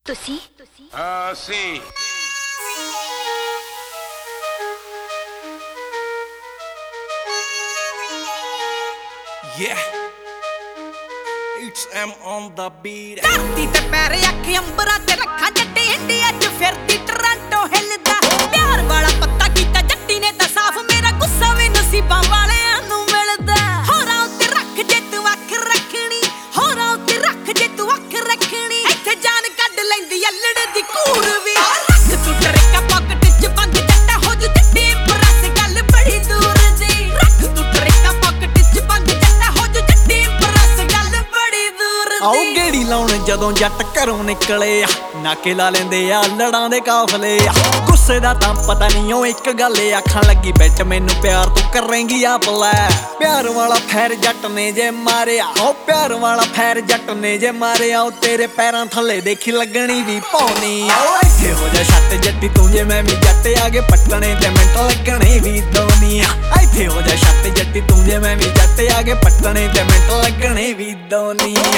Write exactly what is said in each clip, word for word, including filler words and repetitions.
ਤੁਸੀਂ ਅਸੀਂ Yeah, it's M on the beat. ਧਰਤੀ ਤੇ ਪੈਰ ਅੱਖ ਅੰਬਰਾਂ ਤੇ ਰੱਖਾਂ ਜੱਟੀ ਇੰਡੀਆ ਚ ਫਿਰਦੀ ਟੋਰਾਂਟੋ ਹਿੱਲਦਾ ਪਿਆਰ ਵਾਲਾ ਪੱਤਾ ਕੀਤਾ ਜੱਟੀ ਨੇ ਤਾਂ ਸਾਫ਼ ਮੇਰਾ ਗੁੱਸਾ ਵੀ ਨਸੀਬਾਂ ਵਾਲਿਆਂ ਨੂੰ ਮਿਲਦਾ ਹੋਰਾਂ ਉੱਤੇ ਰੱਖ ਜੇ ਤੂੰ ਅੱਖ ਰੱਖਣੀ ਹੋਰਾਂ ਉੱਤੇ ਰੱਖ ਜੇ ਤੂੰ ਅੱਖ ਰੱਖਣੀ ਇੱਥੇ ਜਾਨ ਕੱਢ ਲੈਂਦੀ ਅੱਲੜ ਦੀ ਕੂੜ ਵੀ ਰੱਖ ਤੂੰ ਟਰੇਕਾ ਪਾਕਟ ਚ ਬੰਦ ਜੱਟਾ ਹੋ ਜੂ ਜੱਟੀ ਬਰਸ ਗੱਲ ਬੜੀ ਦੂਰ ਦੀ ਰੱਖ ਤੂੰ ਟਰੇਕਾ ਪਾਕਟ ਚ ਬੰਦ ਜੱਟਾ ਹੋ ਜੂ ਜੱਟੀ ਬਰਸ ਗੱਲ ਬੜੀ ਦੂਰ ਦੀ ਆਓ ਗੇੜੀ ਲਾਉਣ ਜਦੋਂ ਜੱਟ ਘਰੋਂ ਨਿਕਲੇ ਆ ਨਾਕੇ ਲਾ ਲੈਂਦੇ ਆ ਲੜਾਂ ਦੇ ਕਾਫਲੇ ਆ ਗੁੱਸੇ ਦਾ ਤਾਂ ਪਤਾ ਨਹੀਂ ਉਹ ਇੱਕ ਗੱਲ ਆਖਾਂ ਲੱਗੀ ਬੈਠ ਮੈਨੂੰ ਪਿਆਰ ਤੂੰ ਕਰੇਂਗੀ ਆਪ ਲੈ ਪਿਆਰ ਵਾਲਾ ਫੈਰ ਜੱਟ ਨੇ ਜੇ ਮਾਰਿਆ ਉਹ ਪਿਆਰ ਵਾਲਾ ਫੈਰ ਜੱਟ ਨੇ ਜੇ ਮਾਰਿਆ ਉਹ ਤੇਰੇ ਪੈਰਾਂ ਥੱਲੇ ਦੇਖੀ ਲੱਗਣੀ ਵੀ ਪੌਣੀ ਆਓ ਇੱਥੇ ਹੋ ਜਾ ਛੱਟ ਜੱਟੀ ਤੂੰ ਜੇ ਮੈਂ ਵੀ ਜੱਟ ਆਗੇ ਪੱਟਣੇ ਤੇ ਮਿੰਟ ਲੱਗਣੇ ਵੀ ਦੋਨੀਆਂ ਇੱਥੇ ਹੋ ਜਾ ਛੱਟ ਜੱਟੀ ਤੂੰ ਜੇ ਮੈਂ ਵੀ ਜੱਟ ਆਗੇ ਪੱਟਣੇ ਤੇ ਮਿੰਟ ਲੱਗਣੇ ਵੀ ਦੋਨੀਆਂ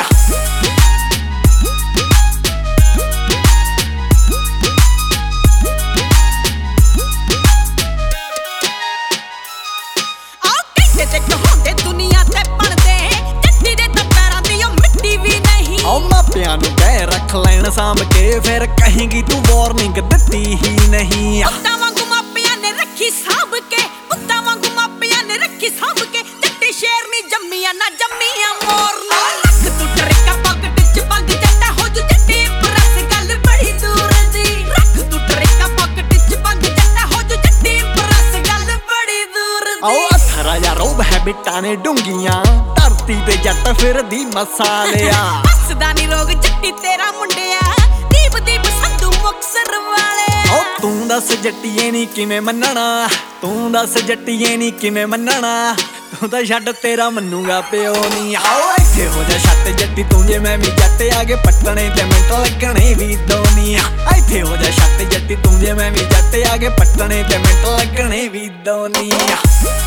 ਚੱਕ ਹੁੰਦੇ ਦੁਨੀਆ ਤੇ ਬਣਦੇ ਜੱਟੀ ਦੇ ਤਾਂ ਪੈਰਾਂ ਦੀ ਉਹ ਮਿੱਟੀ ਵੀ ਨਹੀਂ ਓ ਮਾਪਿਆਂ ਨੂੰ ਕਹਿ ਰੱਖ ਲੈਣ ਸਾਂਭ ਕੇ ਫਿਰ ਕਹੇਂਗੀ ਤੂੰ ਵਾਰਨਿੰਗ ਦਿੱਤੀ ਹੀ ਨਹੀਂ ਪੁੱਤਾਂ ਵਾਂਗੂ ਮਾਪਿਆਂ ਨੇ ਰੱਖੀ ਸਾਂਭ ਕੇ ਪੁੱਤਾਂ ਵਾਂਗੂ ਮਾਪਿਆਂ ਨੇ ਰੱਖੀ ਸਾਂਭ ਕੇ ਜੱਟੀ ਸ਼ੇਰ ਨਹੀਂ ਜੰਮੀਆਂ ਨਾ ਜੰਮੀਆਂ ਮੋਰ ਨੂੰ ਰੱਖ ਤੂੰ ਟਰੇਕਾ ਪਾਕਟ ਚ ਬੰਦ ਜੱਟਾ ਹੋ ਜੂ ਜੱਟੀ ਬਰਸ ਗੱਲ ਬੜੀ ਦੂਰ ਦੀ ਰੱਖ ਤੂੰ ਟਰੇਕਾ ਪਾਕਟ ਚ ਬੰਦ ਜੱਟਾ ਹੋ ਜੂ ਜੱਟੀ ਬਰਸ ਗੱਲ ਬੜੀ ਦੂਰ ਦੀ ਆਓ ਅਥਰਾ ਜਾ ਰੋਬ ਹੈ ਬਿੱਟਾਂ ਨੇ ਡੂੰਗੀਆਂ ਧਰਤੀ ਤੇ ਜੱਟ ਫਿਰਦੀ ਮਸਾਲਿਆ ਹੱਸਦਾ ਨੀ ਰੋਗ ਜੱਟੀ ਤੇਰਾ ਮੁੰਡਿਆ ਦੀਪ ਦੀਪ ਸੰਧੂ ਮੁਕਸਰ ਵਾਲੇ ਓ ਤੂੰ ਦੱਸ ਜੱਟੀਏ ਨੀ ਕਿਵੇਂ ਮੰਨਣਾ ਤੂੰ ਦੱਸ ਜੱਟੀਏ ਨੀ ਕਿਵੇਂ ਮੰਨਣਾ ਤੂੰ ਤਾਂ ਛੱਡ ਤੇਰਾ ਮੰਨੂਗਾ ਪਿਓ ਨੀ ਆਓ ਇੱਥੇ ਹੋ ਜਾ ਛੱਟ ਜੱਟੀ ਤੂੰ ਜੇ ਮੈਂ ਵੀ ਜੱਟ ਆਗੇ ਪੱਟਣੇ ਤੇ ਮਿੰਟ ਲੱਗਣੇ ਵੀ ਦੋਨੀਆਂ ਇੱਥੇ ਹੋ ਜਾ ਛੱਟ ਜੱਟੀ ਤੂੰ ਜੇ ਮੈਂ ਵੀ ਜੱਟ ਆਗੇ ਪੱਟਣੇ ਤੇ ਮਿੰਟ ਲੱਗਣੇ ਵੀ ਦੋਨੀਆਂ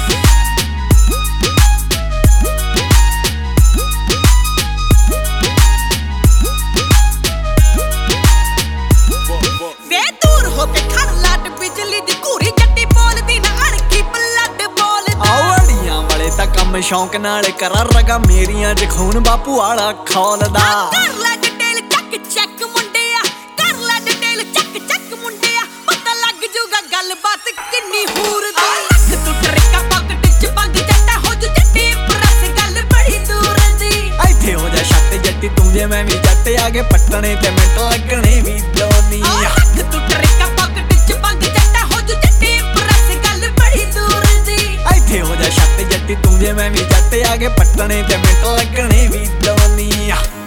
ਵੇ ਦੂਰ ਹੋ ਕੇ ਖੜ ਲੱਡ ਬਿਜਲੀ ਦੀ ਘੂਰੀ ਜੱਟੀ ਬੋਲਦੀ ਨਾ ਅਣਖੀ ਬਲੱਡ ਬੋਲਦਾ ਆਵੜੀਆਂ ਵਾਲੇ ਤਾਂ ਕੰਮ ਸ਼ੌਂਕ ਨਾਲ ਕਰਾਂ ਰਗਾ ਮੇਰੀਆਂ ਚ ਖੂਨ ਬਾਪੂ ਵਾਲਾ ਖੋਲਦਾ ਕਰ ਲੈ ਡਿਟੇਲ ਚੱਕ ਚੱਕ ਮੁੰਡਿਆ ਕਰ ਲੈ ਡਿਟੇਲ ਚੱਕ ਚੱਕ ਮੁੰਡਿਆ ਪਤਾ ਲੱਗ ਜੂਗਾ ਗੱਲਬਾਤ ਕਿੰਨੀ ਹੂਰ ਦੀ ਰੱਖ ਤੂੰ ਟਰੇਕਾ ਪਾਕਟ ਚ ਬੰਦ ਜੱਟਾ ਹੋ ਜੂ ਜੱਟੀ ਬਰਸ ਗੱਲ ਬੜੀ ਦੂਰ ਦੀ ਇੱਥੇ ਹੋ ਜਾ ਛੱਟ ਜੱਟੀ ਤੂੰ ਜੇ ਮੈਂ ਵੀ ਜੱਟ ਆਗੇ ਪੱਟਣੇ ਤੇ ਮਿੰਟ ਲੱਗਣੇ ਵੀ ਦੋਨੀਆਂ ਰੱਖ ਤੂੰ ਟਰੇਕਾ ਪਾਕਟ ਚ ਬੰਦ ਜੱਟਾ ਹੋ ਜੂ ਜੱਟੀ ਬਰਸ ਗੱਲ ਬੜੀ ਦੂਰ ਦੀ ਇੱਥੇ ਹੋ ਜਾ ਛੱਟ ਜੱਟੀ ਤੂੰ ਜੇ ਮੈਂ ਵੀ ਜੱਟ ਆਗੇ ਪੱਟਣੇ ਤੇ ਮਿੰਟ ਲੱਗਣੇ ਵੀ ਦੋਨੀਆਂ